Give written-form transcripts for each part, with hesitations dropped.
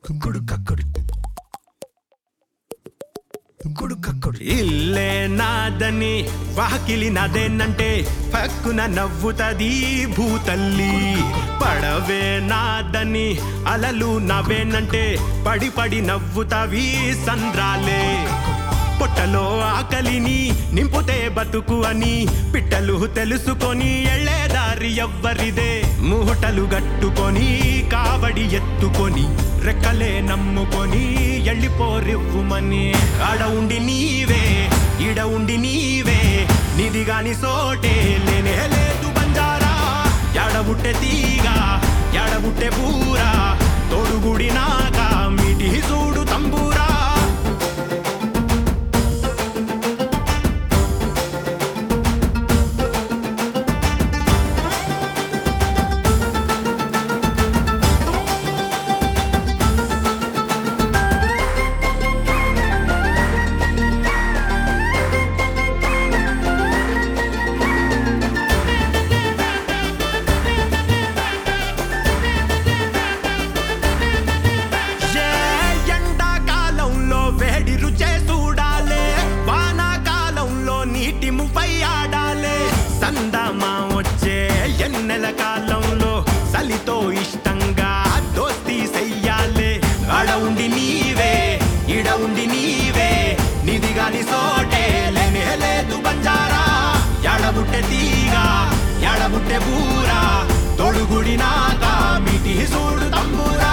ఇల్లే నాదని వాకిలి నాదేనంటే పక్కున నవ్వుతది భూతల్లి. పడవే నాదని అలలు నవ్వేనంటే పడి పడి నవ్వుతవి సంద్రాలే. పొట్టలో ఆకలిని నింపుతే బతుకు అని పిట్టలు తెలుసుకొని ఎళ్ళే దారి ఎవ్వరిదే. మూటలు గట్టుకొని కావడి ఎత్తుకొని రెక్కలే నమ్ముకొని ఎళ్ళిపోరివ్వుమని. ఆడ ఉండి నీవే ఈడ ఉండి నీవే నిదిగాని సోటే లేనే లేదు బంజారా. ఎడబుట్టే తీగ ఎడబుట్టే పూరా తోడుగుడి నాక మిటి చూడు తంబూరా. ఎన్నెల కాలంలో సలితో ఇష్టంగా దోస్తీ చెయ్యాలే. ఆడ ఉండి నీవే ఈడ ఉండి నీవే నిదిగాని సోటే లేనే లేదు బంజారా. ఎడబుట్టే తీగ ఎడబుట్టే పూరా తొడుగుడి నాక మిటి చూడు తంబూరా.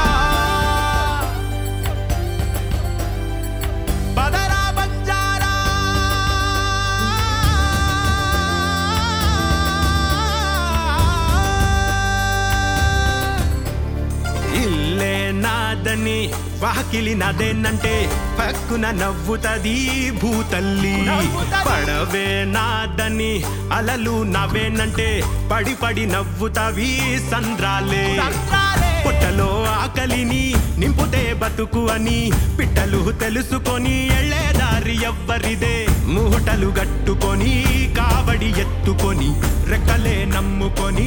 ఇల్లే నాదని వాకిలి నాదేనంటే పక్కున నవ్వుతది భూతల్లి. పడవే నాదని అలలు నవ్వేనంటే పడి పడి నవ్వుతవి సంద్రాలే. పొట్టలో ఆకలిని నింపుతే బతుకు అని పిట్టలు తెలుసుకొని ఎళ్ళే దారి ఎవ్వరిదే. మూటలు గట్టుకొని కావడి ఎత్తుకొని రెక్కలే నమ్ముకొని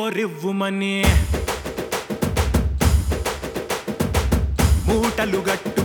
ఎళ్ళిపోరివ్వుమని. మూటలు గట్టు